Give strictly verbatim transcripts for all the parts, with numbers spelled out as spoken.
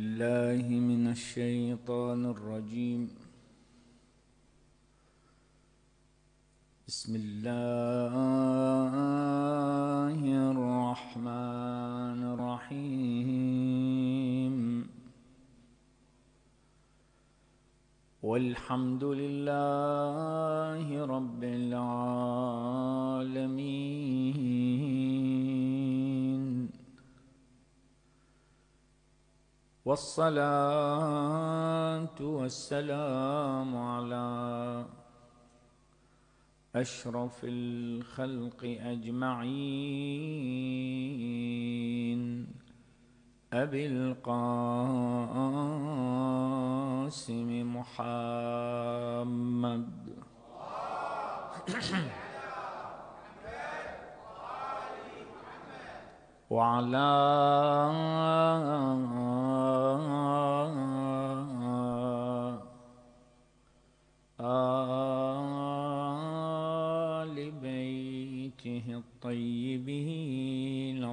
بالله من الشيطان الرجيم. بسم الله الرحمن الرحيم. والحمد لله رب العالمين، والصلاة والسلام على أشرف الخلق أجمعين، أبي القاسم محمد وعلى آل بيته الطيبين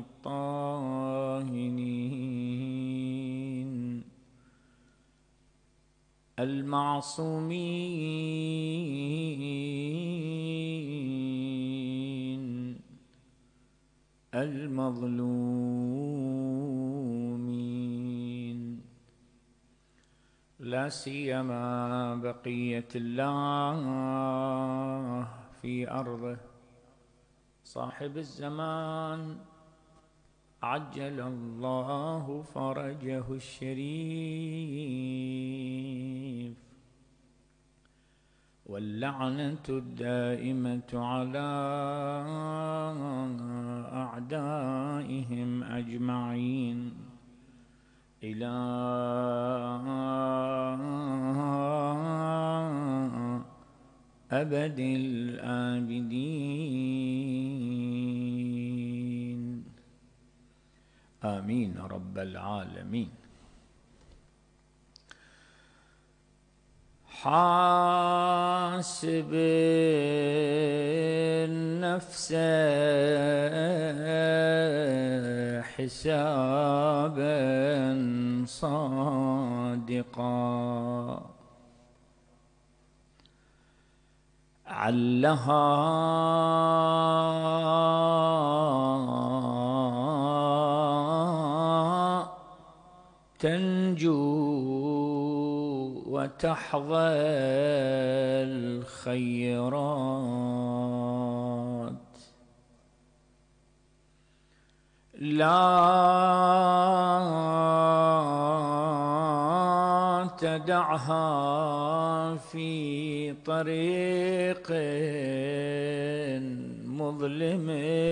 الطاهرين المعصومين المظلومين، لا سيما بقية الله في أرضه صاحب الزمان عجل الله فرجه الشريف، واللعنة الدائمة على أعدائهم أجمعين إلى أبد الآبدين، آمين رب العالمين. حاسب النفس حسابا صادقا، علها تنجو وتحظى الخيرات، لا تدعها في طريق مظلم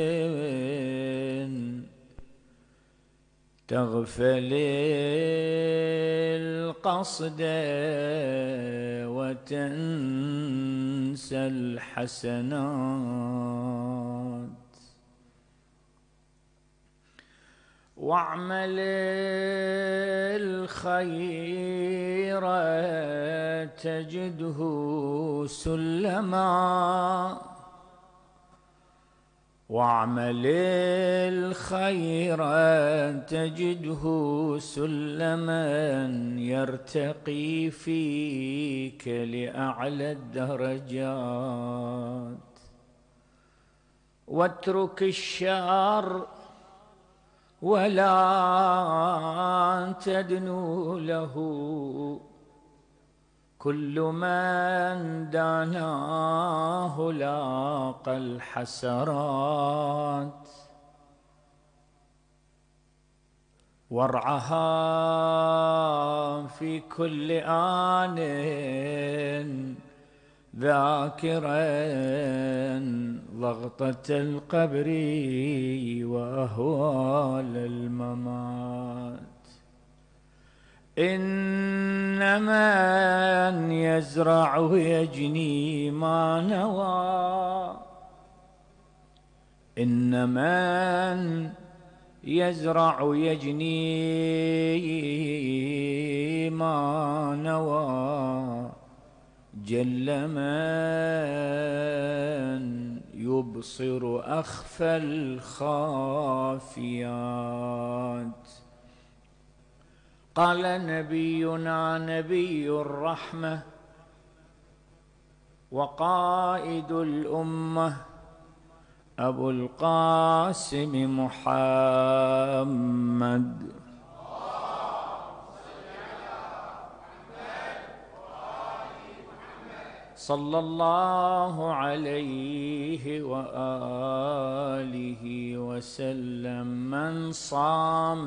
تغفل القصد وتنسى الحسنات، واعمل الخير تجده سلما، واعمل الخير تجده سلما يرتقي فيك لأعلى الدرجات، واترك الشر ولا تدنو له، كل من داناه لاقى الحسرات، وارعها في كل آن ذاكرا ضغطة القبر وأهوال الممات، إن من يزرع يجني ما نوى، إن من يزرع يجني ما نوى، جل من يبصر أخفى الخافيات، قال نبينا نبي الرحمة وقائد الأمة أبو القاسم محمد صلى الله عليه وآله وسلم. من صام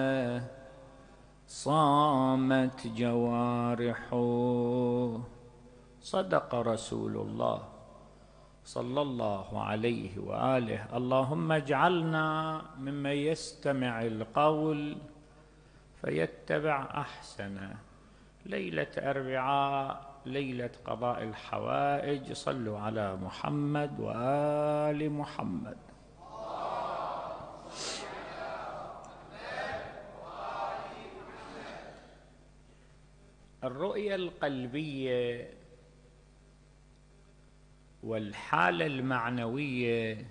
صامت جوارحه. صدق رسول الله صلى الله عليه وآله. اللهم اجعلنا ممن يستمع القول فيتبع أحسنه. ليلة أربعاء، ليلة قضاء الحوائج. صلوا على محمد وآل محمد. الرؤية القلبية والحالة المعنوية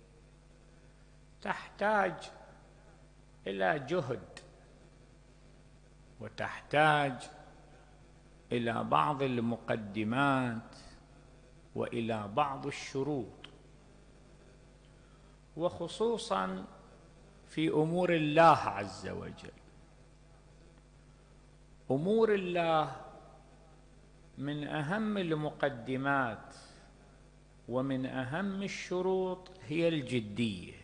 تحتاج إلى جهد، وتحتاج إلى بعض المقدمات وإلى بعض الشروط، وخصوصا في أمور الله عز وجل. أمور الله من أهم المقدمات ومن أهم الشروط هي الجدية.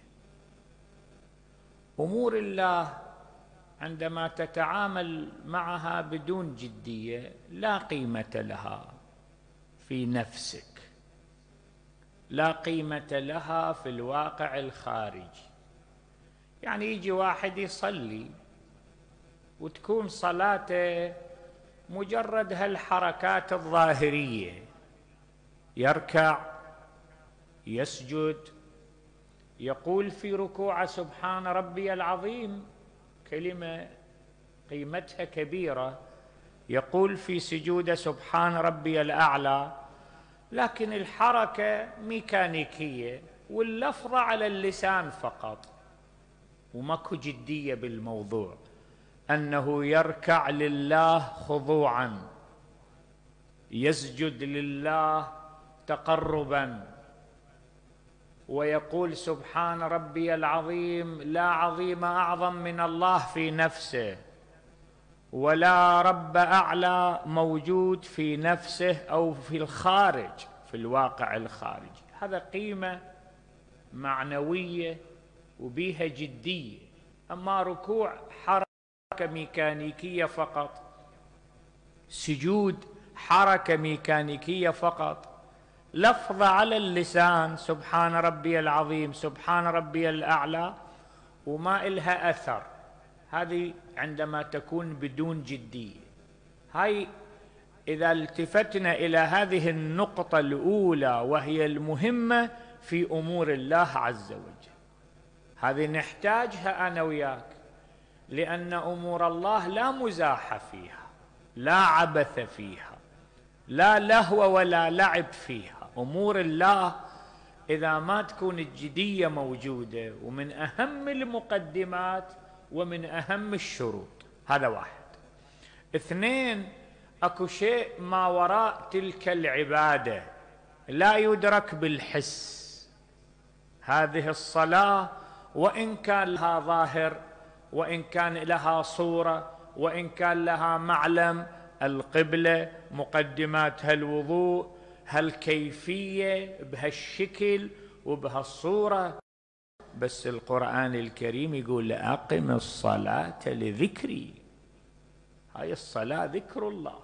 أمور الله عندما تتعامل معها بدون جدية لا قيمة لها في نفسك، لا قيمة لها في الواقع الخارجي. يعني يجي واحد يصلي وتكون صلاته مجرد هالحركات الظاهرية، يركع، يسجد، يقول في ركوعه سبحان ربي العظيم، كلمة قيمتها كبيرة، يقول في سجوده سبحان ربي الأعلى، لكن الحركة ميكانيكية واللفظة على اللسان فقط، وماكو جدية بالموضوع. أنه يركع لله خضوعا، يسجد لله تقربا، ويقول سبحان ربي العظيم، لا عظيم أعظم من الله في نفسه، ولا رب أعلى موجود في نفسه أو في الخارج، في الواقع الخارجي. هذا قيمة معنوية وبيها جدية. أما ركوع حركة ميكانيكية فقط، سجود حركة ميكانيكية فقط، لفظة على اللسان سبحان ربي العظيم سبحان ربي الأعلى، وما إلها أثر، هذه عندما تكون بدون جدية. هاي إذا التفتنا إلى هذه النقطة الأولى وهي المهمة في أمور الله عز وجل، هذه نحتاجها أنا وياك، لأن أمور الله لا مزاح فيها، لا عبث فيها، لا لهو ولا لعب فيها. أمور الله إذا ما تكون الجدية موجودة، ومن أهم المقدمات ومن أهم الشروط. هذا واحد. اثنين، أكو شيء ما وراء تلك العبادة لا يدرك بالحس. هذه الصلاة وإن كان لها ظاهر، وإن كان لها صورة، وإن كان لها معلم، القبلة، مقدماتها الوضوء، هالكيفية بهالشكل وبهالصورة، بس القرآن الكريم يقول أقم الصلاة لذكري. هاي الصلاة ذكر الله.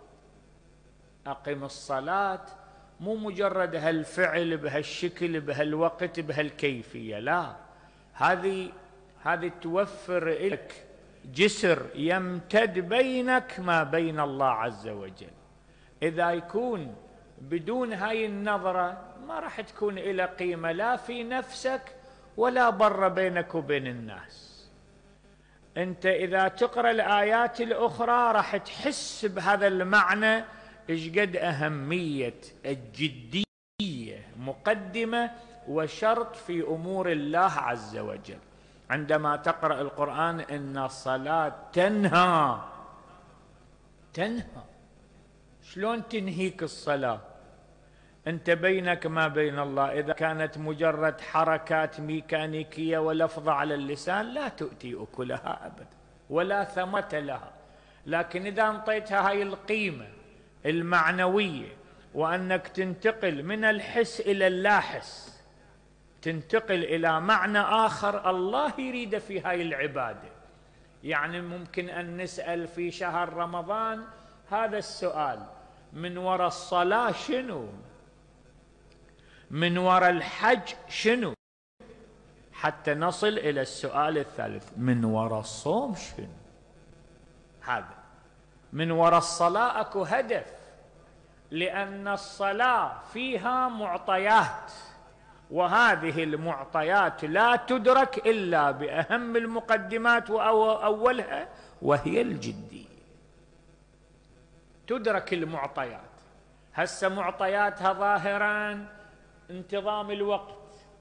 أقم الصلاة مو مجرد هالفعل بهالشكل بهالوقت بهالكيفية، لا، هذه هذه توفر لك جسر يمتد بينك ما بين الله عز وجل. إذا يكون بدون هاي النظرة ما راح تكون إلى قيمة لا في نفسك ولا بر بينك وبين الناس. أنت إذا تقرأ الآيات الأخرى راح تحس بهذا المعنى، إيش قد أهمية الجدية مقدمة وشرط في أمور الله عز وجل. عندما تقرأ القرآن إن الصلاة تنهى تنهى. شلون تنهيك الصلاة؟ أنت بينك ما بين الله، إذا كانت مجرد حركات ميكانيكية ولفظة على اللسان لا تؤتي أكلها أبدا ولا ثمرة لها. لكن إذا انطيتها هاي القيمة المعنوية، وأنك تنتقل من الحس إلى اللاحس، تنتقل إلى معنى آخر الله يريد في هاي العبادة. يعني ممكن أن نسأل في شهر رمضان هذا السؤال: من وراء الصلاة شنو؟ من وراء الحج شنو؟ حتى نصل إلى السؤال الثالث: من وراء الصوم شنو؟ هذا من وراء الصلاة أكو هدف، لأن الصلاة فيها معطيات، وهذه المعطيات لا تدرك إلا بأهم المقدمات وأولها وهي الجدية. تدرك المعطيات، هسه معطياتها ظاهرا انتظام الوقت،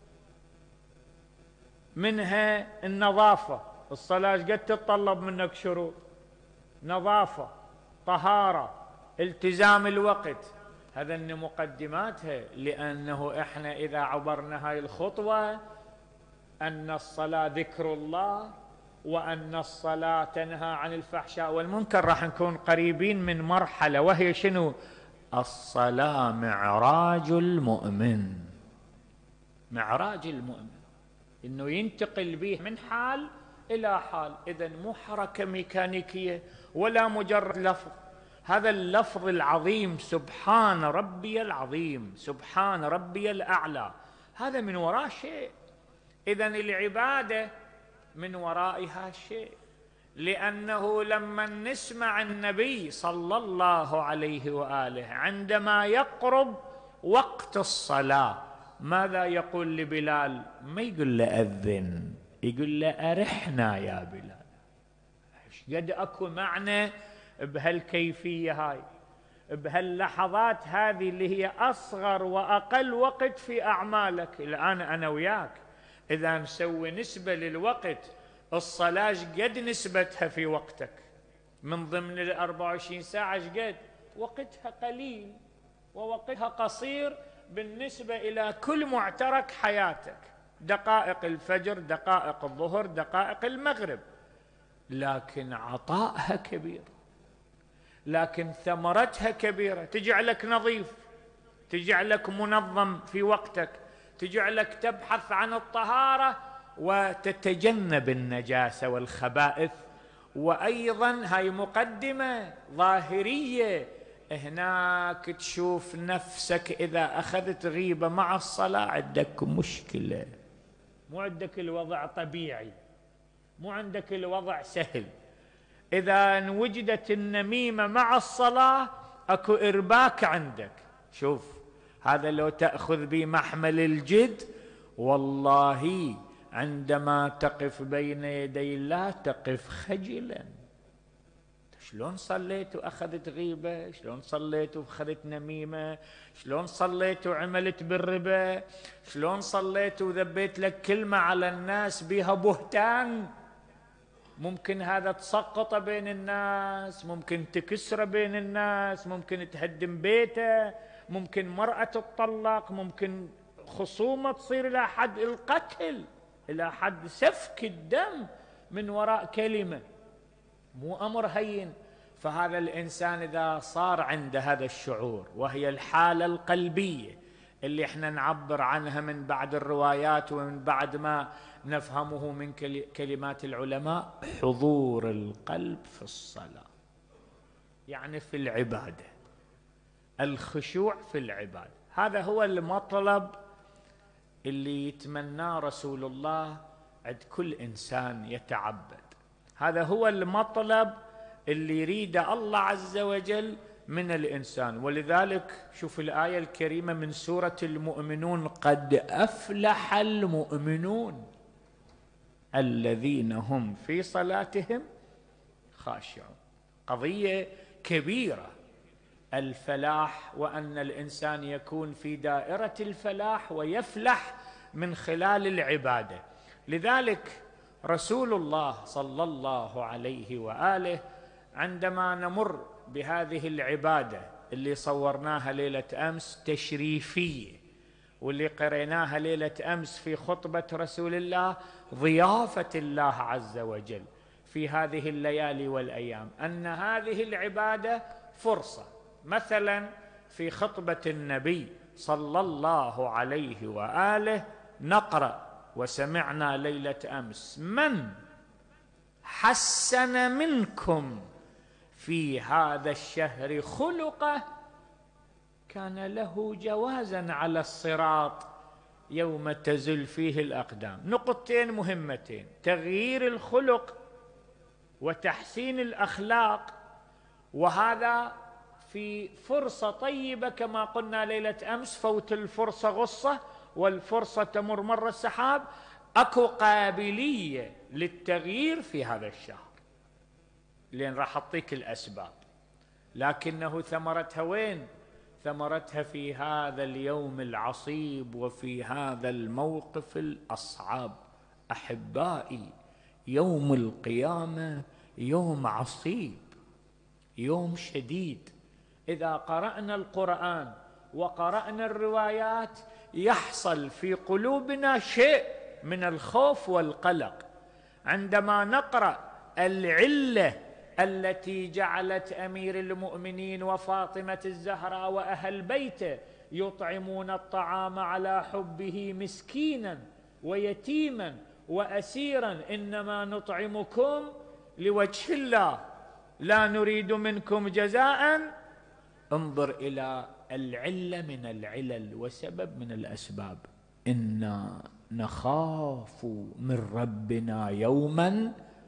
منها النظافة. الصلاة قد تتطلب منك شروط: نظافة، طهارة، التزام الوقت. هذا من مقدماتها، لأنه إحنا إذا عبرنا هاي الخطوة أن الصلاة ذكر الله، وأن الصلاة تنهى عن الفحشاء والمنكر، راح نكون قريبين من مرحلة وهي شنو؟ الصلاة معراج المؤمن. معراج المؤمن إنه ينتقل به من حال إلى حال. إذن مو حركة ميكانيكية ولا مجرد لفظ. هذا اللفظ العظيم سبحان ربي العظيم، سبحان ربي الأعلى، هذا من وراء شيء. إذن العبادة من ورائها شيء، لأنه لما نسمع النبي صلى الله عليه وآله عندما يقرب وقت الصلاة ماذا يقول لبلال؟ ما يقول له أذن، يقول له أرحنا يا بلال. قد أكو معنى بهالكيفية هاي، بهاللحظات هذه اللي هي أصغر وأقل وقت في أعمالك. الآن أنا وياك إذا نسوي نسبة للوقت، الصلاة قد نسبتها في وقتك من ضمن الأربع وعشرين ساعة، قد وقتها قليل ووقتها قصير بالنسبة إلى كل معترك حياتك، دقائق الفجر، دقائق الظهر، دقائق المغرب، لكن عطائها كبير، لكن ثمرتها كبيرة. تجعلك نظيف، تجعلك منظم في وقتك، تجعلك تبحث عن الطهارة وتتجنب النجاسة والخبائث. وأيضا هاي مقدمة ظاهرية، هناك تشوف نفسك إذا أخذت غيبة مع الصلاة عندك مشكلة، مو عندك الوضع طبيعي، مو عندك الوضع سهل. إذا وجدت النميمة مع الصلاة أكو إرباك عندك. شوف هذا لو تأخذ بمحمل الجد، والله عندما تقف بين يدي الله تقف خجلا. شلون صليت وأخذت غيبة؟ شلون صليت وأخذت نميمة؟ شلون صليت وعملت بالربا؟ شلون صليت وذبيت لك كلمة على الناس بها بهتان؟ ممكن هذا تسقط بين الناس، ممكن تكسر بين الناس، ممكن تهدم بيته، ممكن مرأة تطلق، ممكن خصومة تصير إلى حد القتل، إلى حد سفك الدم من وراء كلمة. مو أمر هين. فهذا الإنسان إذا صار عنده هذا الشعور، وهي الحالة القلبية اللي احنا نعبر عنها من بعد الروايات ومن بعد ما نفهمه من كلمات العلماء، حضور القلب في الصلاة، يعني في العبادة، الخشوع في العبادة. هذا هو المطلب اللي يتمناه رسول الله عند كل إنسان يتعبد. هذا هو المطلب اللي يريده الله عز وجل من الإنسان. ولذلك شوف الآية الكريمة من سورة المؤمنون: قد أفلح المؤمنون الذين هم في صلاتهم خاشعون. قضية كبيرة الفلاح، وأن الإنسان يكون في دائرة الفلاح ويفلح من خلال العبادة. لذلك رسول الله صلى الله عليه وآله عندما نمر بهذه العبادة اللي صورناها ليلة أمس تشريفية، واللي قريناها ليلة أمس في خطبة رسول الله ضيافة الله عز وجل في هذه الليالي والأيام، أن هذه العبادة فرصة. مثلا في خطبة النبي صلى الله عليه وآله نقرأ وسمعنا ليلة أمس: من حسن منكم في هذا الشهر خلقه كان له جوازا على الصراط يوم تزل فيه الأقدام. نقطتين مهمتين: تغيير الخلق وتحسين الأخلاق، وهذا في فرصة طيبة كما قلنا ليلة أمس: فوت الفرصة غصة والفرصة تمر مر السحاب. أكو قابلية للتغيير في هذا الشهر، لأن راح أعطيك الأسباب، لكنه ثمرتها وين؟ ثمرتها في هذا اليوم العصيب وفي هذا الموقف الأصعب. أحبائي، يوم القيامة يوم عصيب، يوم شديد. إذا قرأنا القرآن وقرأنا الروايات يحصل في قلوبنا شيء من الخوف والقلق عندما نقرأ العلة التي جعلت أمير المؤمنين وفاطمة الزهراء وأهل بيته يطعمون الطعام على حبه مسكينا ويتيما وأسيرا: إنما نطعمكم لوجه الله لا نريد منكم جزاء. انظر إلى العلة من العلل وسبب من الأسباب: إنا نخاف من ربنا يوما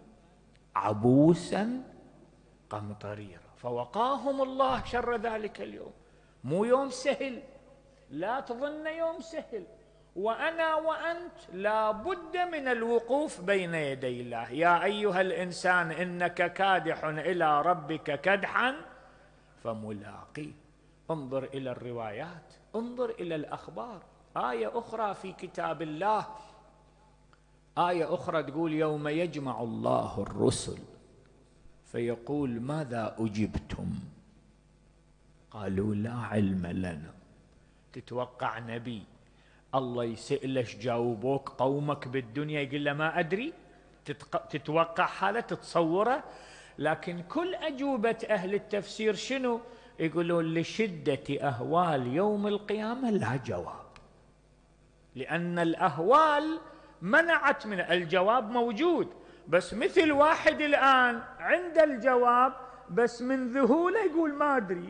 عبوسا قمطريرا، فوقاهم الله شر ذلك اليوم. مو يوم سهل، لا تظن يوم سهل. وأنا وأنت لا بد من الوقوف بين يدي الله. يا أيها الإنسان إنك كادح إلى ربك كدحا فملاقيه. انظر إلى الروايات، انظر إلى الأخبار. آية أخرى في كتاب الله، آية أخرى تقول: يوم يجمع الله الرسل فيقول ماذا أجبتم قالوا لا علم لنا. تتوقع نبي الله يسأله ايش جاوبوك قومك بالدنيا يقول له ما أدري؟ تتوقع حالة؟ تتصوره؟ لكن كل أجوبة أهل التفسير شنو؟ يقولون لشدة أهوال يوم القيامة لا جواب، لأن الأهوال منعت من الجواب. موجود، بس مثل واحد الآن عند الجواب بس من ذهوله يقول ما أدري.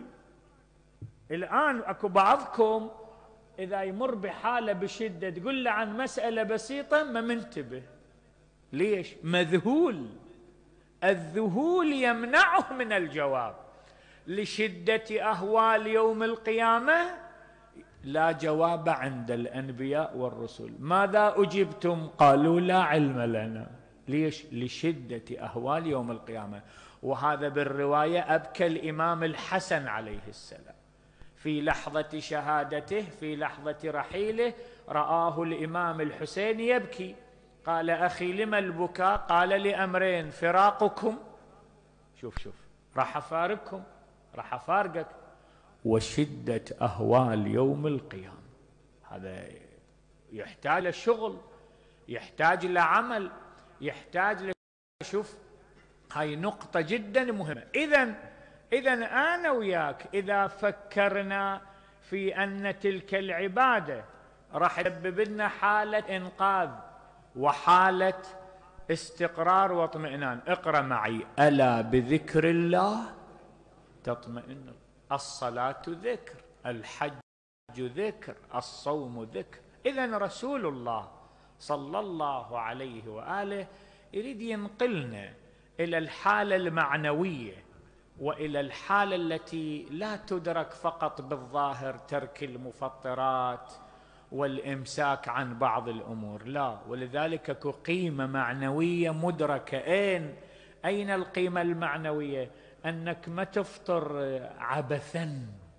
الآن أكو بعضكم إذا يمر بحالة بشدة تقول له عن مسألة بسيطة ما منتبه. ليش؟ مذهول. الذهول يمنعه من الجواب. لشدة أهوال يوم القيامة لا جواب عند الأنبياء والرسل. ماذا أجبتم؟ قالوا لا علم لنا. ليش؟ لشدة أهوال يوم القيامة. وهذا بالرواية أبكى الإمام الحسن عليه السلام في لحظة شهادته، في لحظة رحيله، رآه الإمام الحسين يبكي. قال: أخي لما البكاء؟ قال: لأمرين: فراقكم، شوف شوف راح أفارقكم، راح أفارقك، وشدة أهوال يوم القيامة. هذا يحتاج لشغل، يحتاج لعمل، يحتاج. شوف، هاي نقطة جدا مهمة. إذن إذن أنا وياك إذا فكرنا في أن تلك العبادة راح تسبب لنا حالة إنقاذ وحالة استقرار واطمئنان. اقرأ معي: ألا بذكر الله تطمئن. الصلاة ذكر، الحج ذكر، الصوم ذكر. إذن رسول الله صلى الله عليه وآله يريد ينقلنا إلى الحالة المعنوية وإلى الحالة التي لا تدرك فقط بالظاهر، ترك المفطرات والإمساك عن بعض الأمور، لا. ولذلك اكو قيمة معنوية مدركة. أين أين القيمة المعنوية؟ أنك ما تفطر عبثا،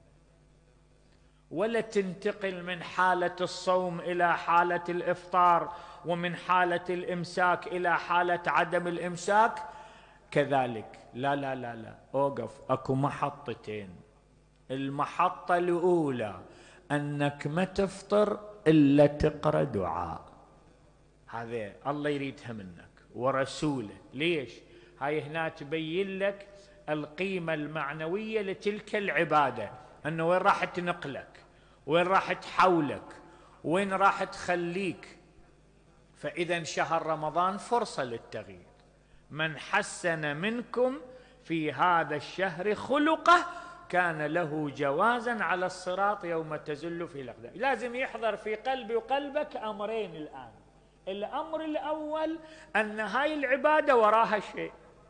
ولا تنتقل من حالة الصوم إلى حالة الإفطار، ومن حالة الإمساك إلى حالة عدم الإمساك كذلك. لا لا لا لا، أوقف، أكو محطتين. المحطة الأولى أنك ما تفطر إلا تقرأ دعاء، هذا الله يريدها منك ورسوله. ليش؟ هاي هنا تبين لك القيمة المعنوية لتلك العبادة، أنه وين راح تنقلك، وين راح تحولك، وين راح تخليك. فإذا شهر رمضان فرصة للتغيير. من حسن منكم في هذا الشهر خلقه كان له جوازا على الصراط يوم تزل فيه الأقدام. لازم يحضر في قلبي وقلبك أمرين الآن. الأمر الأول أن هاي العبادة وراها شيء،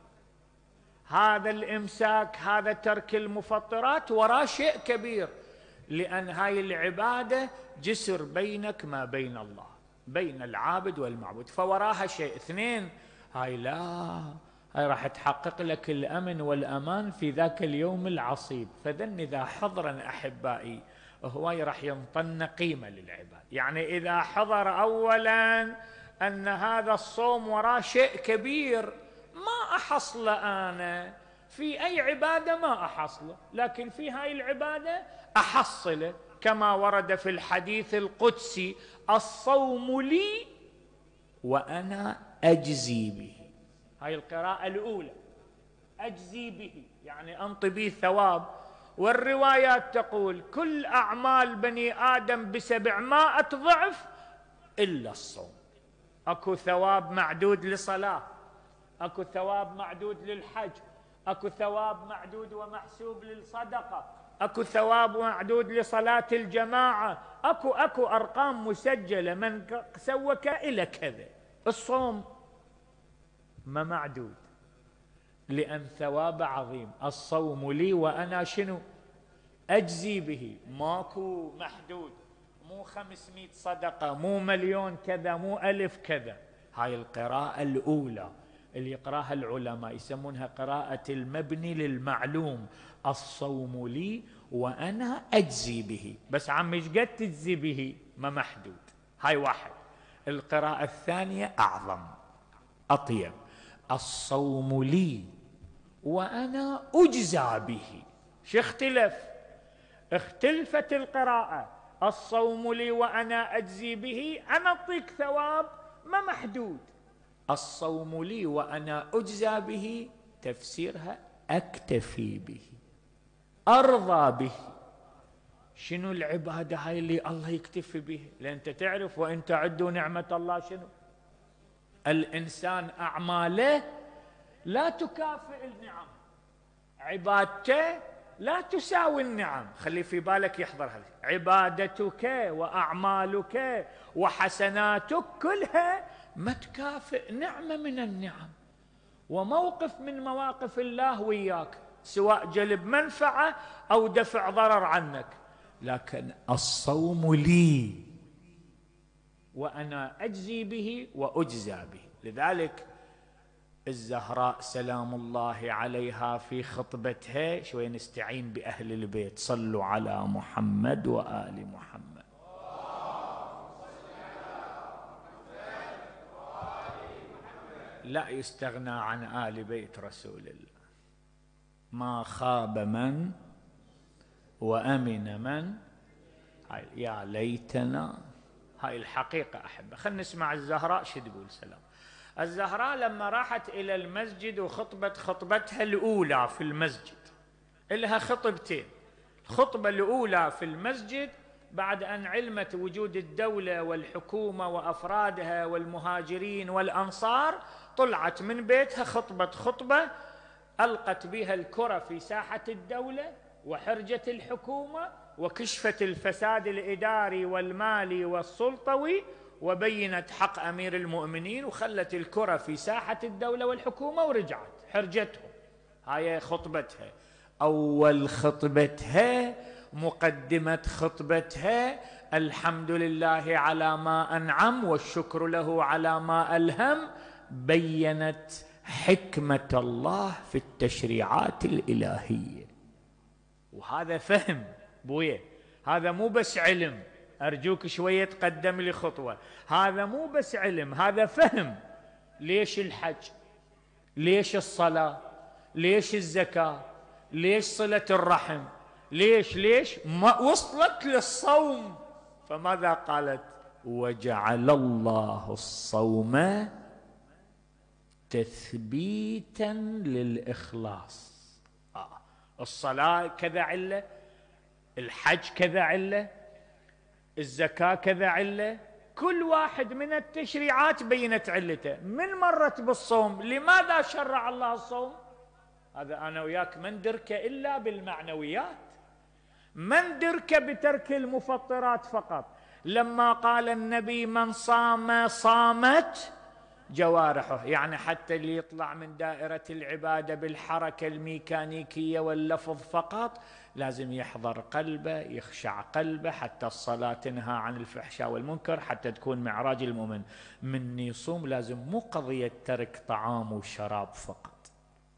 هذا الإمساك، هذا ترك المفطرات وراه شيء كبير، لأن هاي العبادة جسر بينك ما بين الله، بين العابد والمعبود، فوراها شيء. اثنين، هاي لا، هاي راح تحقق لك الأمن والأمان في ذاك اليوم العصيب. فذن إذا حضرا أحبائي هواي راح ينطن قيمة للعباد. يعني إذا حضر أولا أن هذا الصوم وراه شيء كبير ما أحصل أنا في أي عبادة، ما أحصله، لكن في هاي العبادة أحصله، كما ورد في الحديث القدسي: الصوم لي وأنا أجزي به. هاي القراءة الأولى، أجزي به يعني أنطي به ثواب. والروايات تقول: كل أعمال بني آدم بسبعمائة ضعف إلا الصوم. أكو ثواب معدود لصلاة، أكو ثواب معدود للحج، أكو ثواب معدود ومحسوب للصدقة، أكو ثواب معدود لصلاة الجماعة، أكو أكو أرقام مسجلة، من سوى إلى كذا. الصوم ما معدود، لأن ثواب عظيم. الصوم لي وأنا شنو؟ أجزي به. ماكو محدود، مو خمسمائة صدقة، مو مليون كذا، مو ألف كذا. هاي القراءة الأولى اللي يقراها العلماء يسمونها قراءة المبني للمعلوم: الصوم لي وأنا أجزي به. بس عمي ايش قد تجزي به؟ ما محدود. هاي واحد. القراءة الثانية أعظم أطيب: الصوم لي وأنا أجزى به. شو اختلف؟ اختلفت القراءة: الصوم لي وأنا أجزي به، أنا أعطيك ثواب ما محدود. الصوم لي وأنا أجزى به تفسيرها أكتفي به، أرضى به. شنو العبادة هاي اللي الله يكتفي به؟ لأن أنت تعرف: وإن تعدوا نعمة الله شنو؟ الإنسان أعماله لا تكافئ النعم، عبادته لا تساوي النعم. خلي في بالك يحضر هذا: عبادتك وأعمالك وحسناتك كلها ما تكافئ نعمة من النعم وموقف من مواقف الله وياك، سواء جلب منفعة أو دفع ضرر عنك. لكن الصوم لي وأنا أجزي به وأجزى به. لذلك الزهراء سلام الله عليها في خطبتها، شوي نستعين بأهل البيت: صلوا على محمد وآل محمد. لا يستغنى عن آل بيت رسول الله. ما خاب من وأمن من. هاي يا ليتنا. هاي الحقيقة أحبة. خلنا نسمع الزهراء شو تقول. سلام. الزهراء لما راحت إلى المسجد وخطبت خطبتها الأولى في المسجد، إلها خطبتين. الخطبة الأولى في المسجد بعد أن علمت وجود الدولة والحكومة وأفرادها والمهاجرين والأنصار، طلعت من بيتها خطبت خطبة ألقت بها الكرة في ساحة الدولة وحرجة الحكومة، وكشفت الفساد الإداري والمالي والسلطوي، وبينت حق أمير المؤمنين، وخلت الكرة في ساحة الدولة والحكومة ورجعت حرجتهم. هاي خطبتها. أول خطبتها، مقدمة خطبتها: الحمد لله على ما أنعم والشكر له على ما ألهم. بينت حكمة الله في التشريعات الإلهية. وهذا فهم بويه، هذا مو بس علم. أرجوك شوية تقدم لي خطوة. هذا مو بس علم، هذا فهم. ليش الحج؟ ليش الصلاة؟ ليش الزكاة؟ ليش صلة الرحم؟ ليش ليش ما وصلت للصوم؟ فماذا قالت؟ وجعل الله الصوم تثبيتا للإخلاص. آه. الصلاة كذا علة، الحج كذا علة، الزكاة كذا علة، كل واحد من التشريعات بينت علته. من مرت بالصوم؟ لماذا شرع الله الصوم؟ هذا أنا وياك ما ندرك إلا بالمعنويات، ما ندرك بترك المفطرات فقط. لما قال النبي من صام صامت جوارحه، يعني حتى اللي يطلع من دائرة العبادة بالحركة الميكانيكية واللفظ فقط لازم يحضر قلبه، يخشع قلبه، حتى الصلاة تنهى عن الفحشاء والمنكر، حتى تكون معراج المؤمن. من يصوم لازم مو قضية ترك طعام وشراب فقط،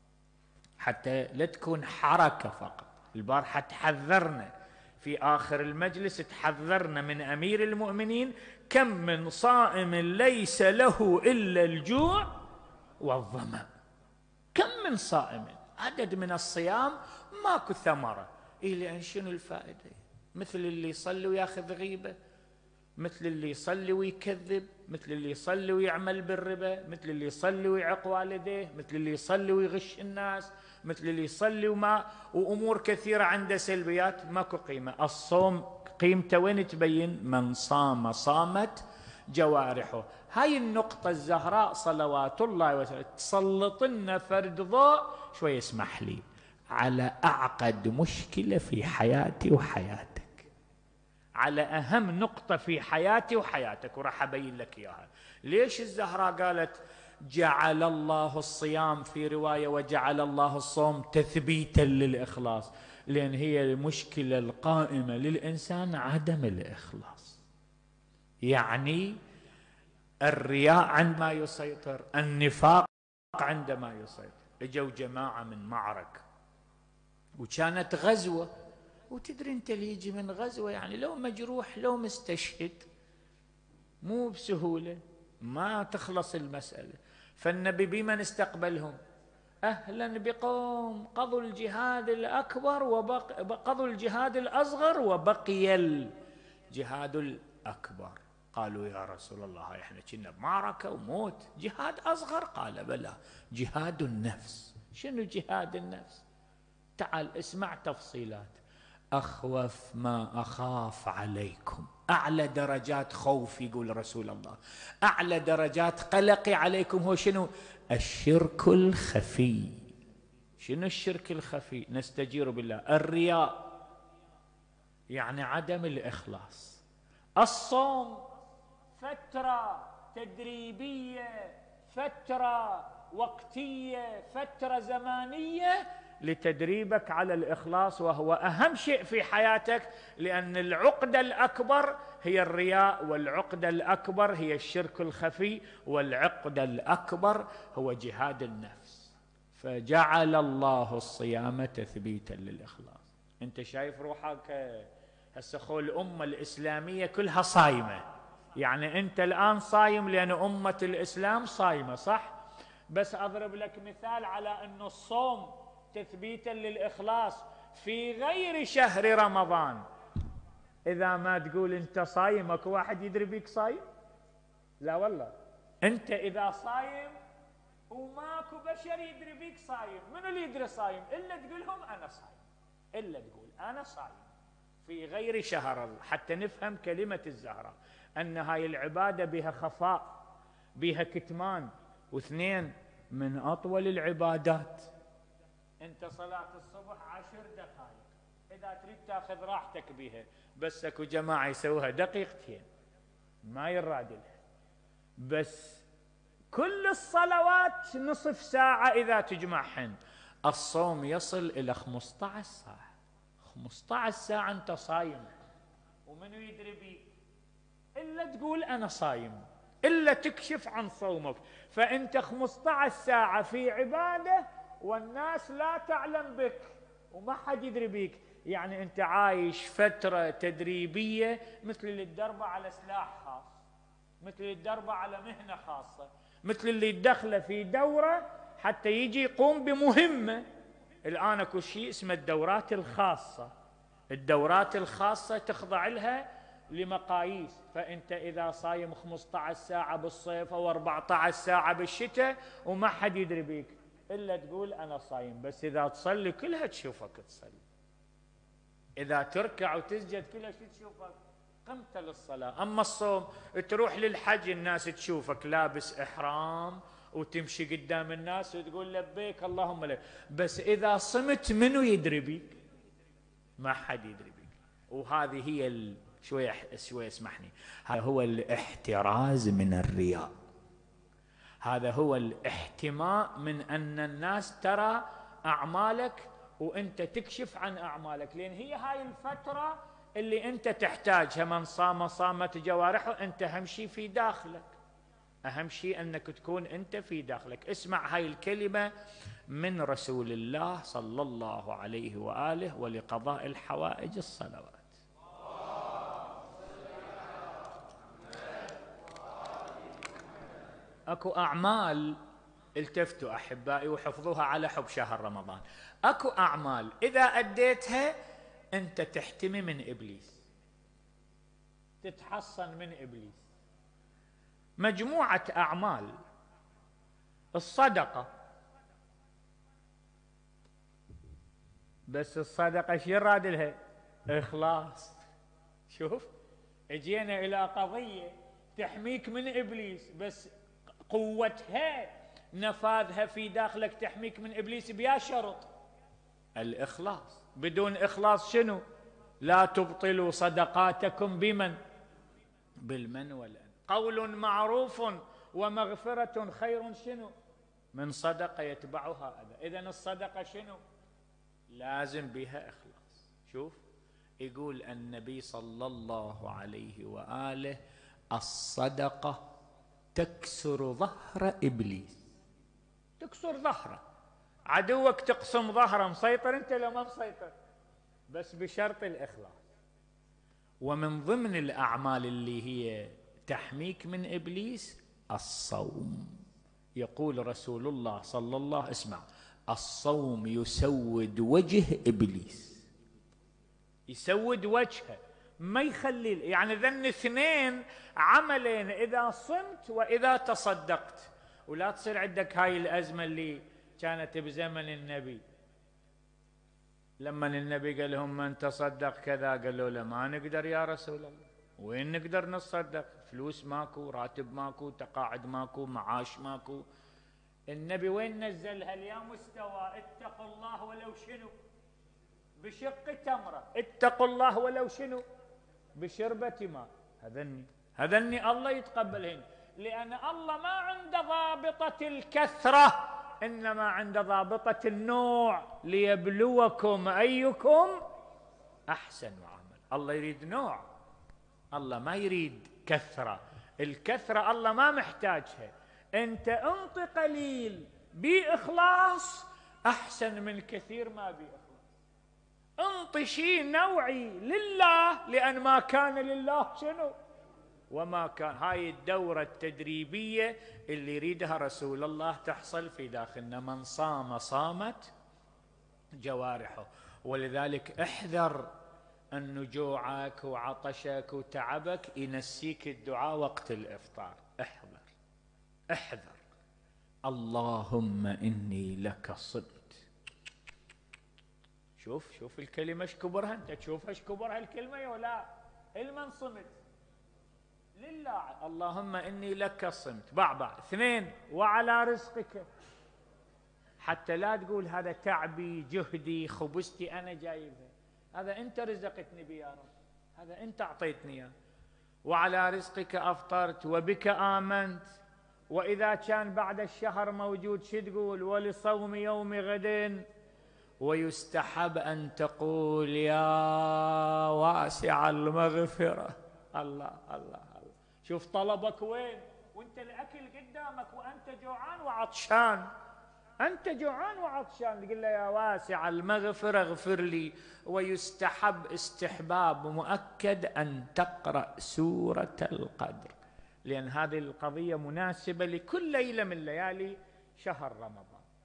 حتى لا تكون حركة فقط. البارحة تحذرنا في آخر المجلس، تحذرنا من أمير المؤمنين: كم من صائم ليس له إلا الجوع والظمأ. كم من صائم، عدد من الصيام ماكو ثمرة. إيه لأن شنو الفائدة؟ مثل اللي يصلي وياخذ غيبة، مثل اللي يصلي ويكذب، مثل اللي يصلي ويعمل بالربا، مثل اللي يصلي ويعق والديه، مثل اللي يصلي ويغش الناس، مثل اللي يصلي وما وأمور كثيرة عنده سلبيات. ماكو قيمة. الصوم قيمته وين تبين؟ من صام صامت جوارحه. هاي النقطة الزهراء صلوات الله وسلامه تسلط لنا فرد ضوء شوي، اسمح لي، على أعقد مشكلة في حياتي وحياتك، على أهم نقطة في حياتي وحياتك، وراح أبين لك إياها. ليش الزهراء قالت جعل الله الصيام في رواية وجعل الله الصوم تثبيتا للإخلاص؟ لأن هي المشكلة القائمة للإنسان عدم الإخلاص. يعني الرياء عندما يسيطر، النفاق عندما يسيطر. اجوا جماعة من معركة وكانت غزوة، وتدري انت اللي يجي من غزوة يعني لو مجروح لو مستشهد مو بسهولة ما تخلص المسألة. فالنبي بمن استقبلهم؟ أهلا بقوم قضوا الجهاد الأكبر وقضوا الجهاد الأصغر وبقي الجهاد الأكبر. قالوا يا رسول الله احنا كنا بمعركة وموت، جهاد أصغر؟ قال بلى، جهاد النفس. شنو جهاد النفس؟ تعال اسمع تفصيلات. أخوف ما أخاف عليكم، أعلى درجات خوف، يقول رسول الله، أعلى درجات قلقي عليكم هو شنو؟ الشرك الخفي. شنو الشرك الخفي؟ نستجير بالله. الرياء يعني عدم الإخلاص. الصوم فترة تدريبية، فترة وقتية، فترة زمانية لتدريبك على الإخلاص، وهو أهم شيء في حياتك، لأن العقدة الأكبر هي الرياء، والعقدة الأكبر هي الشرك الخفي، والعقدة الأكبر هو جهاد النفس. فجعل الله الصيام تثبيتا للإخلاص. أنت شايف روحك هسه خو الأمة الإسلامية كلها صايمة، يعني أنت الآن صايم لأن أمة الإسلام صايمة، صح؟ بس أضرب لك مثال على أن الصوم تثبيتا للإخلاص في غير شهر رمضان. إذا ما تقول أنت صايم اكو واحد يدري بيك صايم؟ لا والله. أنت إذا صايم وماكو بشر يدري بيك صايم، منو اللي يدري صايم؟ إلا تقولهم أنا صايم، إلا تقول أنا صايم في غير شهر، حتى نفهم كلمة الزهراء أن هاي العبادة بها خفاء، بها كتمان. واثنين، من أطول العبادات. أنت صلاة الصبح عشر دقائق، إذا تريد تأخذ راحتك بها، بس أكو جماعة يسووها دقيقتين ما يرادلها. بس كل الصلوات نصف ساعة إذا تجمعهن. الصوم يصل إلى خمسة عشر ساعة. خمسة عشر ساعة أنت صايم، ومنو يدري بيك؟ إلا تقول أنا صايم، إلا تكشف عن صومك. فأنت خمسة عشر ساعة في عبادة والناس لا تعلم بك وما حد يدري بيك. يعني أنت عايش فترة تدريبية مثل اللي تدربه على سلاح خاص، مثل اللي تدربه على مهنة خاصة، مثل اللي تدخله في دورة حتى يجي يقوم بمهمة. الآن اكو شيء اسمه الدورات الخاصة. الدورات الخاصة تخضع لها لمقاييس، فأنت إذا صايم خمسة عشر ساعة بالصيف أو أربعة عشر ساعة بالشتاء وما حد يدري بيك إلا تقول أنا صايم، بس إذا تصلي كلها تشوفك تصلي، إذا تركع وتسجد كلها شو تشوفك؟ قمت للصلاة. أما الصوم تروح للحج الناس تشوفك لابس إحرام وتمشي قدام الناس وتقول لبيك اللهم لك، بس إذا صمت منو يدري بيك؟ ما حد يدري بيك. وهذه هي ال... شوية شوية اسمحني، هذا هو الاحتراز من الرياء، هذا هو الاحتماء من أن الناس ترى أعمالك وأنت تكشف عن أعمالك، لأن هي هاي الفترة اللي أنت تحتاجها. من صام صامت جوارحه، أنت أهم شيء في داخلك، أهم شيء أنك تكون أنت في داخلك. اسمع هاي الكلمة من رسول الله صلى الله عليه وآله ولقضاء الحوائج الصلوات. اكو اعمال، التفتوا احبائي وحفظوها على حب شهر رمضان، اكو اعمال اذا اديتها انت تحتمي من ابليس، تتحصن من ابليس. مجموعة اعمال، الصدقة، بس الصدقة شو يراد لها؟ اخلاص. شوف اجينا الى قضية تحميك من ابليس، بس قوتها نفاذها في داخلك تحميك من إبليس بيا شرط الإخلاص. بدون إخلاص شنو؟ لا تبطلوا صدقاتكم بمن؟ بالمن والأذى. قول معروف ومغفرة خير شنو؟ من صدقة يتبعها أذى. إذن الصدقة شنو؟ لازم بها إخلاص. شوف يقول النبي صلى الله عليه وآله الصدقة تكسر ظهر إبليس. تكسر ظهره، عدوك تقسم ظهره، مسيطر أنت لو ما مسيطر، بس بشرط الإخلاص. ومن ضمن الأعمال اللي هي تحميك من إبليس الصوم. يقول رسول الله صلى الله عليه وسلم اسمع، الصوم يسود وجه إبليس، يسود وجهه ما يخلي، يعني ذن اثنين عملين، إذا صمت وإذا تصدقت. ولا تصير عندك هاي الأزمة اللي كانت بزمن النبي، لما النبي قال لهم من تصدق كذا، قالوا له ما نقدر يا رسول الله، وين نقدر نتصدق؟ فلوس ماكو، راتب ماكو، تقاعد ماكو، معاش ماكو. النبي وين نزلها؟ يا مستوى اتقوا الله ولو شنو؟ بشق تمرة. اتقوا الله ولو شنو؟ بشربة ماء. هذني هذني الله يتقبلهن، لأن الله ما عنده ضابطة الكثرة، إنما عنده ضابطة النوع، ليبلوكم أيكم أحسن عمل. الله يريد نوع، الله ما يريد كثرة. الكثرة الله ما محتاجها. أنت انطي قليل بإخلاص أحسن من كثير ما بإخلاص. انطي شيء نوعي لله، لأن ما كان لله شنو؟ وما كان. هاي الدورة التدريبية اللي يريدها رسول الله تحصل في داخلنا. من صام صامت جوارحه. ولذلك احذر أن جوعك وعطشك وتعبك ينسيك الدعاء وقت الإفطار. احذر احذر. اللهم إني لك صمت. شوف شوف الكلمة ايش كبرها، انت تشوف ايش كبرها الكلمة ولا؟ المن صمت لله. اللهم إني لك صمت. بعبع. اثنين، وعلى رزقك، حتى لا تقول هذا تعبي جهدي خبزتي أنا جايبها، هذا أنت رزقتني بي يا رب، هذا أنت أعطيتني يا. وعلى رزقك أفطرت وبك آمنت. وإذا كان بعد الشهر موجود شو تقول؟ ولصوم يوم غد. ويستحب أن تقول يا واسع المغفرة. الله الله الله. شوف طلبك وين وانت الأكل قدامك وأنت جوعان وعطشان، أنت جوعان وعطشان، تقول له يا واسع المغفرة اغفر لي. ويستحب استحباب مؤكد أن تقرأ سورة القدر، لأن هذه القضية مناسبة لكل ليلة من ليالي شهر رمضان.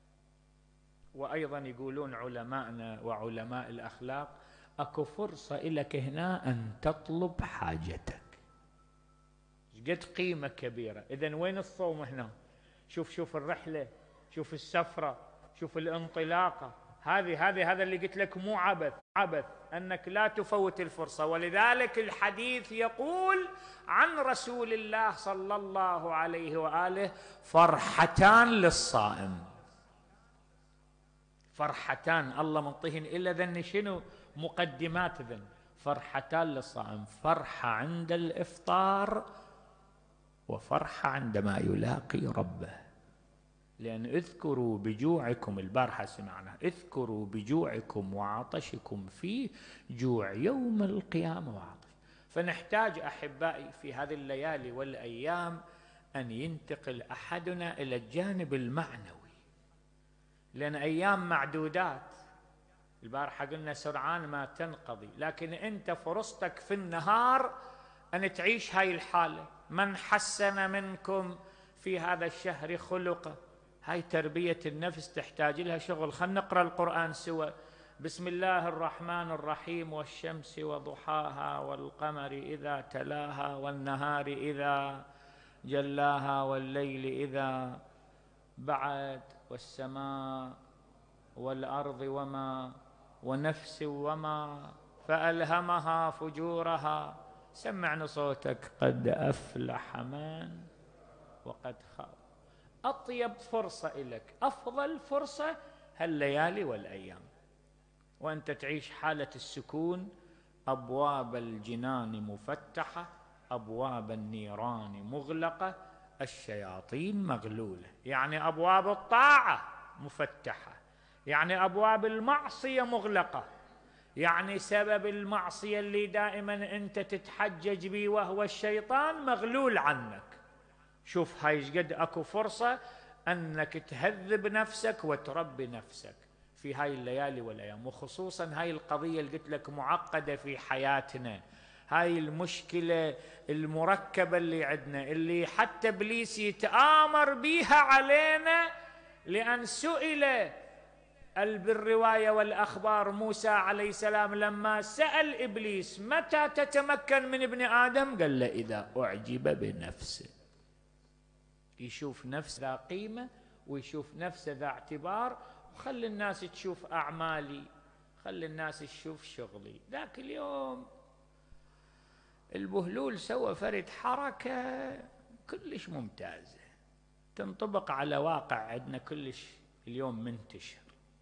وأيضا يقولون علماءنا وعلماء الأخلاق: أكو فرصة لك هنا أن تطلب حاجتك. قد قيمة كبيرة. إذن وين الصوم هنا؟ شوف شوف الرحلة، شوف السفرة، شوف الانطلاقة، هذه هذه هذا اللي قلت لك مو عبث، عبث أنك لا تفوت الفرصة. ولذلك الحديث يقول عن رسول الله صلى الله عليه وآله: فرحتان للصائم. فرحتان الله منطيهن إلا ذن شنو مقدمات ذن. فرحتان للصائم: فرحة عند الإفطار وفرحة عندما يلاقي ربه. لأن اذكروا بجوعكم، البارحة سمعنا: اذكروا بجوعكم وعطشكم في جوع يوم القيامة وعطش. فنحتاج أحبائي في هذه الليالي والأيام أن ينتقل أحدنا إلى الجانب المعنوي، لأن أيام معدودات. البارحة قلنا سرعان ما تنقضي، لكن أنت فرصتك في النهار أن تعيش هاي الحالة. من حسن منكم في هذا الشهر خلقه. هاي تربية النفس تحتاج لها شغل. خلنا نقرأ القرآن سوا. بسم الله الرحمن الرحيم: والشمس وضحاها والقمر إذا تلاها والنهار إذا جلاها والليل إذا بعد والسماء والأرض وما ونفس وما فألهمها فجورها. سمعنا صوتك: قد أفلح من وقد خاب. أطيب فرصة لك، أفضل فرصة هالليالي والأيام، وأنت تعيش حالة السكون. أبواب الجنان مفتحة، أبواب النيران مغلقة، الشياطين مغلولة. يعني أبواب الطاعة مفتحة، يعني أبواب المعصية مغلقة، يعني سبب المعصية اللي دائما أنت تتحجج به وهو الشيطان مغلول عنك. شوف هاي قد أكو فرصة أنك تهذب نفسك وتربي نفسك في هاي الليالي والأيام. وخصوصا هاي القضية اللي قلت لك معقدة في حياتنا، هاي المشكلة المركبة اللي عندنا، اللي حتى إبليس يتآمر بيها علينا. لأن سئل بالرواية والأخبار موسى عليه السلام لما سأل إبليس: متى تتمكن من ابن آدم؟ قال له: إذا أعجب بنفسه. يشوف نفسه ذا قيمة ويشوف نفسه ذا اعتبار، وخلي الناس تشوف أعمالي، خلي الناس تشوف شغلي. ذاك اليوم البهلول سوى فرد حركة كلش ممتازة تنطبق على واقع عندنا كلش اليوم منتشر.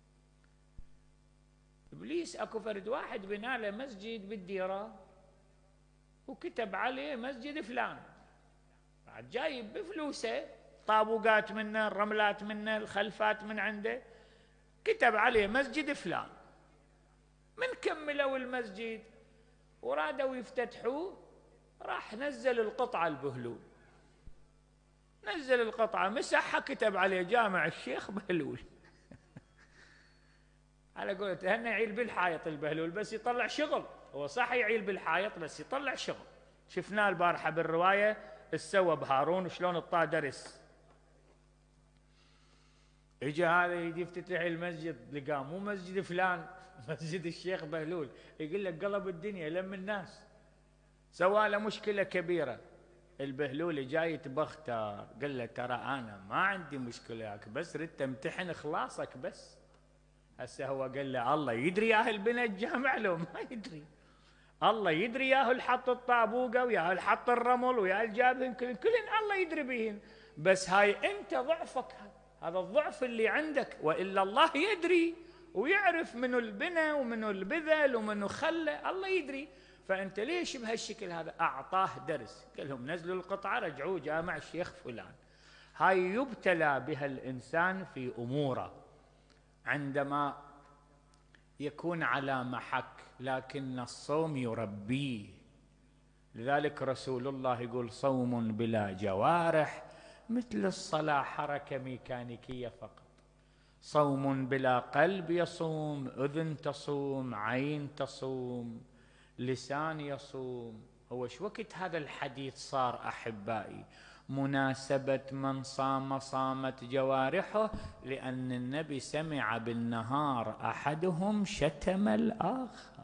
إبليس أكو فرد واحد بنى له مسجد بالديرة وكتب عليه مسجد فلان، بعد جايب بفلوسه طابوقات منه، الرملات منه، الخلفات من عنده، كتب عليه مسجد فلان. من كملوا المسجد ورادوا يفتتحوه، راح نزل القطعة البهلول، نزل القطعة مسحها كتب عليه جامع الشيخ بهلول. على قولته هنا يعيل بالحائط البهلول بس يطلع شغل. هو صح يعيل بالحائط بس يطلع شغل. شفناه البارحة بالرواية السوى بهارون وشلون الطا درس. اجى هذا يجي يفتتح المسجد لقاه مو مسجد فلان، مسجد الشيخ بهلول. يقول لك قلب الدنيا لم الناس، سوى له مشكلة كبيرة. البهلول جاي تبختر، قال له: ترى أنا ما عندي مشكلة، بس ردت امتحن إخلاصك بس. هسه هو قال له: الله يدري يا أهل بنى الجامع لو ما يدري، الله يدري يا أهل حط الطابوقة ويا أهل حط الرمل ويا أهل جابهن كلن كلن الله يدري بهن، بس هاي أنت ضعفك، هذا الضعف اللي عندك، وإلا الله يدري ويعرف منو البنى ومنو البذل ومنو خلى، الله يدري. فأنت ليش بهالشكل هذا؟ أعطاه درس، قال لهم نزلوا القطعة رجعوا جامع الشيخ فلان. هاي يبتلى بها الإنسان في أموره عندما يكون على محك، لكن الصوم يربيه. لذلك رسول الله يقول: صوم بلا جوارح مثل الصلاة حركة ميكانيكية فقط. صوم بلا قلب يصوم، أذن تصوم، عين تصوم، لسان يصوم. هو شو وقت هذا الحديث صار أحبائي؟ مناسبة من صام صامت جوارحه، لأن النبي سمع بالنهار أحدهم شتم الآخر.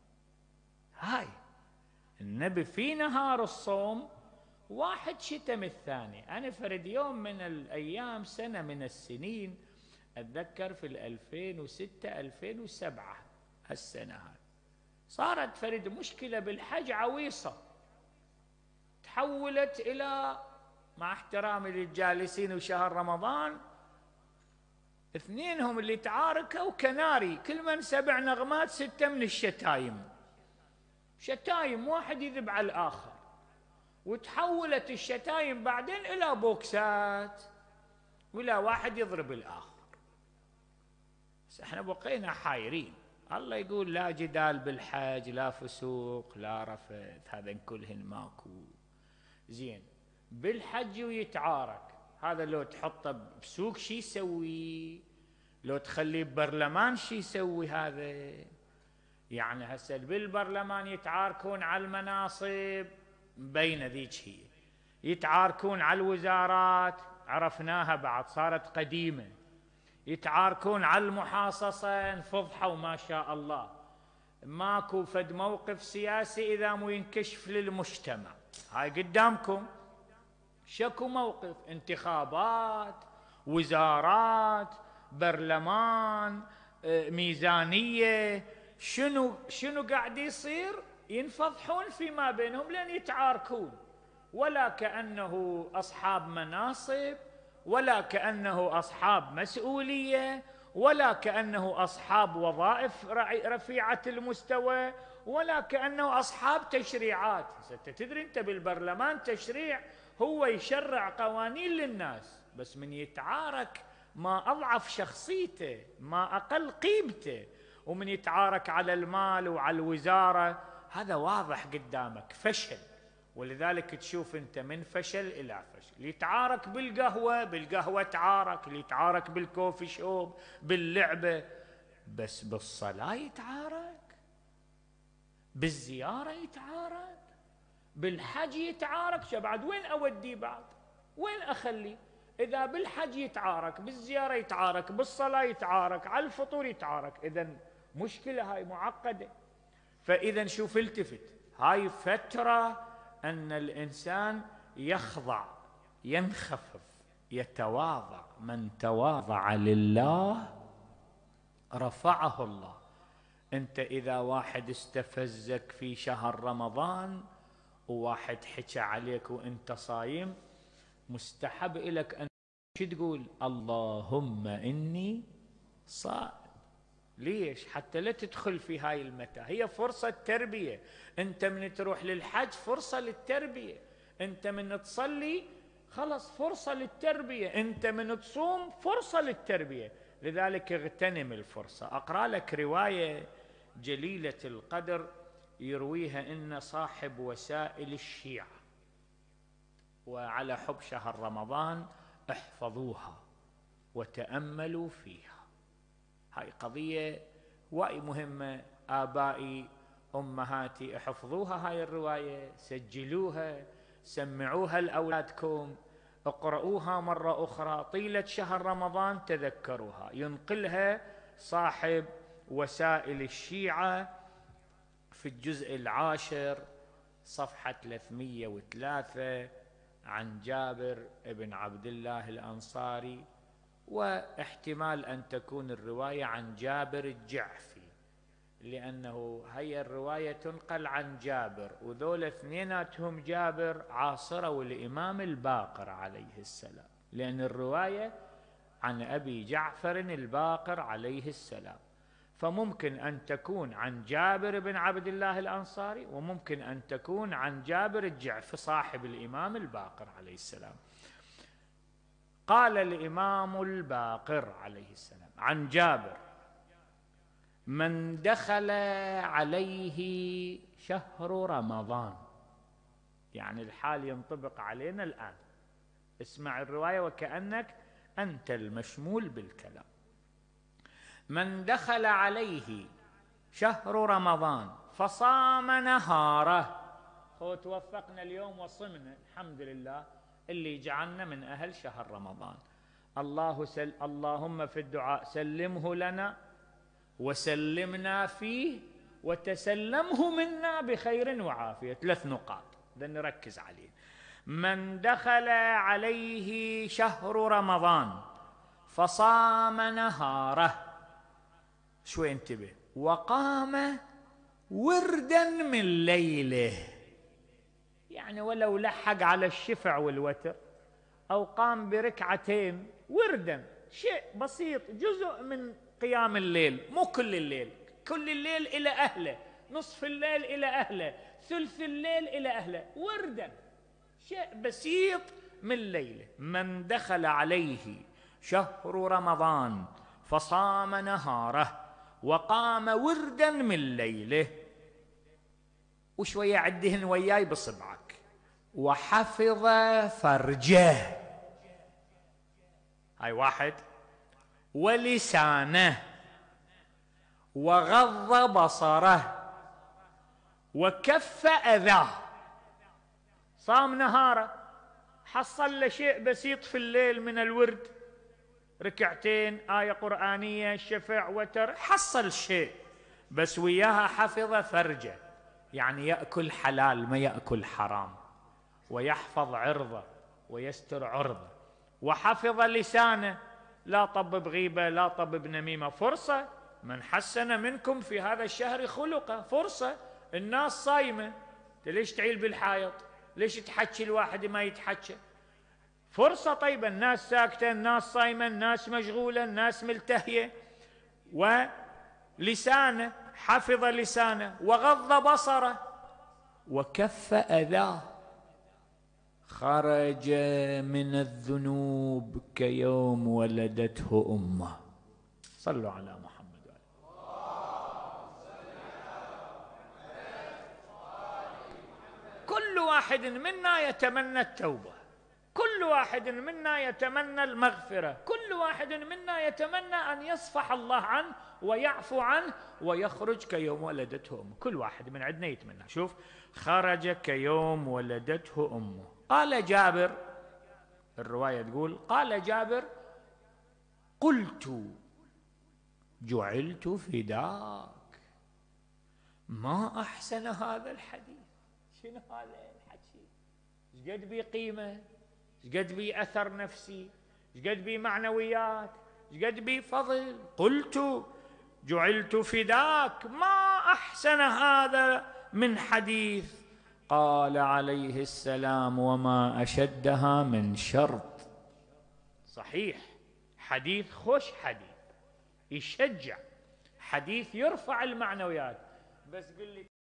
هاي النبي في نهار الصوم واحد شتم الثاني. أنا فرد يوم من الأيام سنة من السنين أتذكر في الألفين وستة ألفين وسبعة هالسنة هاي صارت فرد مشكلة بالحج عويصة، تحولت إلى، مع احترامي للجالسين وشهر رمضان، اثنينهم اللي تعاركوا كناري، كل من سبع نغمات ستة من الشتايم، شتايم واحد يذب على الآخر، وتحولت الشتايم بعدين إلى بوكسات ولا واحد يضرب الآخر. بس احنا بقينا حايرين. الله يقول لا جدال بالحج، لا فسوق، لا رفث، هذا كلهن ماكو. زين بالحج ويتعارك، هذا لو تحطه بسوق شي يسوي؟ لو تخليه ببرلمان شي يسوي هذا؟ يعني هسه بالبرلمان يتعاركون على المناصب بين ذيك، هي يتعاركون على الوزارات عرفناها بعد صارت قديمة، يتعاركون على المحاصصة انفضحوا ما شاء الله، ماكو فد موقف سياسي إذا مو ينكشف للمجتمع. هاي قدامكم شكو موقف، انتخابات، وزارات، برلمان، ميزانية، شنو شنو قاعد يصير؟ ينفضحون فيما بينهم لين يتعاركون، ولا كأنه أصحاب مناصب، ولا كأنه أصحاب مسؤولية، ولا كأنه أصحاب وظائف رفيعة المستوى، ولا كأنه أصحاب تشريعات. تدري أنت بالبرلمان تشريع هو يشرع قوانين للناس، بس من يتعارك ما أضعف شخصيته ما أقل قيمته، ومن يتعارك على المال وعلى الوزارة هذا واضح قدامك فشل. ولذلك تشوف أنت من فشل إلى فشل. اللي يتعارك بالقهوة بالقهوة تعارك، اللي يتعارك بالكوفي شوب باللعبة، بس بالصلاة يتعارك، بالزيارة يتعارك، بالحج يتعارك. شو بعد وين أودي بعد؟ وين أخلي؟ إذا بالحج يتعارك، بالزيارة يتعارك، بالصلاة يتعارك، على الفطور يتعارك، إذن مشكلة هاي معقدة. فإذا شوف التفت، هاي فترة أن الإنسان يخضع، ينخفض، يتواضع. من تواضع لله رفعه الله. أنت إذا واحد استفزك في شهر رمضان وواحد حكى عليك وأنت صايم، مستحب لك أن تقول اللهم إني صائم. ليش؟ حتى لا تدخل في هاي المتاهة. هي فرصة تربية. أنت من تروح للحج فرصة للتربية، أنت من تصلي خلص فرصة للتربية، أنت من تصوم فرصة للتربية. لذلك اغتنم الفرصة. أقرأ لك رواية جليلة القدر يرويها إن صاحب وسائل الشيعة، وعلى حب شهر رمضان احفظوها وتأملوا فيها. هاي قضية واي مهمة. آبائي أمهاتي احفظوها هاي الرواية، سجلوها، سمعوها لأولادكم، اقرأوها مرة أخرى طيلة شهر رمضان، تذكروها. ينقلها صاحب وسائل الشيعة في الجزء العاشر صفحة ثلاثمئة وثلاثة عن جابر بن عبد الله الأنصاري، واحتمال أن تكون الرواية عن جابر الجعفي، لأنه هي الرواية تنقل عن جابر، وذول اثنيناتهم جابر عاصروا الإمام الباقر عليه السلام، لأن الرواية عن أبي جعفر الباقر عليه السلام. فممكن أن تكون عن جابر بن عبد الله الأنصاري، وممكن أن تكون عن جابر الجعفي صاحب الإمام الباقر عليه السلام. قال الإمام الباقر عليه السلام عن جابر: من دخل عليه شهر رمضان، يعني الحال ينطبق علينا الآن. اسمع الرواية وكأنك أنت المشمول بالكلام. من دخل عليه شهر رمضان فصام نهاره، هو توفقنا اليوم وصمنا الحمد لله، اللي جعلنا من أهل شهر رمضان. الله سل اللهم في الدعاء سلمه لنا وسلمنا فيه وتسلمه منا بخير وعافية. ثلاث نقاط بدنا نركز عليه. من دخل عليه شهر رمضان فصام نهاره، شوي انتبه، وقام وردا من ليله، يعني ولو لحق على الشفع والوتر أو قام بركعتين وردا، شيء بسيط، جزء من قيام الليل، مو كل الليل، كل الليل إلى أهله، نصف الليل إلى أهله، ثلث الليل إلى أهله، وردا، شيء بسيط من ليله. من دخل عليه شهر رمضان فصام نهاره وقام وردا من ليله، وشوية عدهن وياي بصبعك، وحفظ فرجه، هاي واحد، ولسانه، وغض بصره، وكف أذاه. صام نهاره، حصل له شيء بسيط في الليل من الورد، ركعتين، آية قرآنية، شفع، وتر، حصل شيء، بس وياها حفظ فرجه، يعني يأكل حلال ما يأكل حرام، ويحفظ عرضه ويستر عرضه. وحفظ لسانه، لا طب بغيبة، لا طب بنميمة، فرصة. من حسن منكم في هذا الشهر خلقه، فرصة، الناس صايمة، ليش تعيل بالحائط؟ ليش تحكي الواحد ما يتحكى؟ فرصة طيبة، الناس ساكتة، الناس صايمة، الناس مشغولة، الناس ملتهية. ولسانه، حفظ لسانه، وغض بصره، وكف أذاه، خرج من الذنوب كيوم ولدته أمه. صلوا على محمد. كل واحد منا يتمنى التوبة، كل واحد منا يتمنى المغفرة، كل واحد منا يتمنى أن يصفح الله عنه ويعفو عنه ويخرج كيوم ولدته أمه. كل واحد من عندنا يتمنى. شوف، خرج كيوم ولدته أمه. قال جابر، الرواية تقول قال جابر: قلت جعلت فداك. ما أحسن هذا الحديث. شنو هذا الحكي؟ شقد بي قيمة، شقد بي أثر نفسي، شقد بي معنويات، شقد بي فضل. قلت جعلت فداك، ما أحسن هذا من حديث. قال عليه السلام: وما أشدها من شرط. صحيح، حديث خوش، حديث يشجع، حديث يرفع المعنويات، بس قل لي